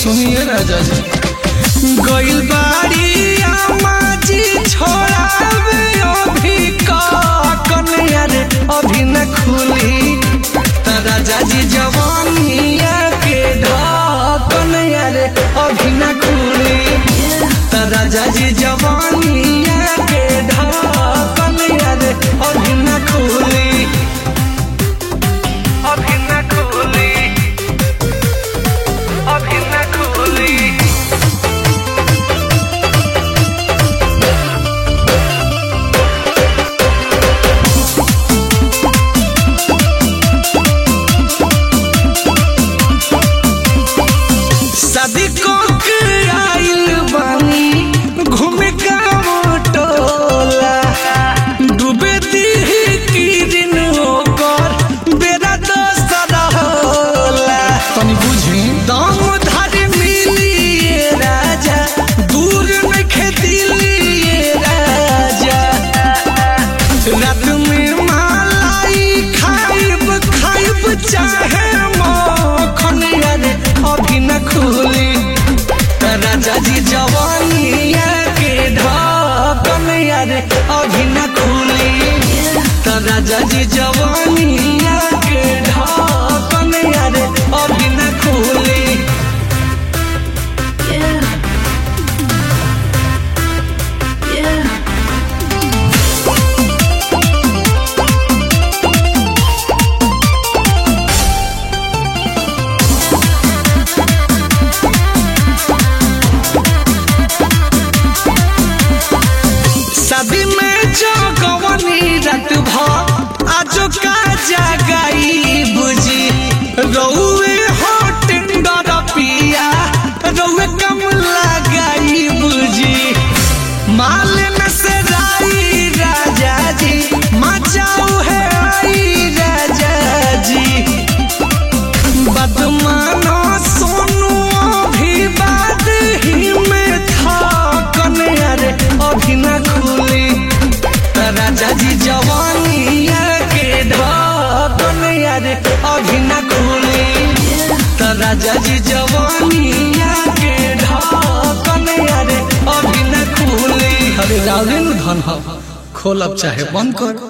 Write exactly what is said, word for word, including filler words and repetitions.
सुनिए राजा जी गइल बाड़ी अम्मा जी छोड़ावे अभी कन यार अभी न खुली त राजा जी जवानिया के ढकन यार अभी न खुली त राजा जी जवानिया के ढकन यार अभी न खुली अभी न खुली अभी न खुली शादी को आइल बानी घूमे गाँव टोला डूबे दी किरण होकर बेरा दोसर होला तनी बुझी दम धारी मिली राजा दूर में खेती राजा रात में मलाई खाइब खाइब चाहे मखन यार अभी न खुली राजा जी जवानिया के ढकन यार अभी न खुली राजा जी जवानिया के ढकन यार अभी न खुली शादी में जो गवनी रात भ आजो का जगाई बुझी रउए हो टेंडर पिया रउए कम लगाई बुझी माल में से राई राजा जी मचाऊ है आई राजा जी बदमानो सोनू अभी बात ही में था कन यार अभी न खुली राजा जी जवानिया के ढकन यार अभी न खुली राजा जी जवानिया के ढकन यार अभी न खुली अरे रावण धन खोलब चाहे बंद कर।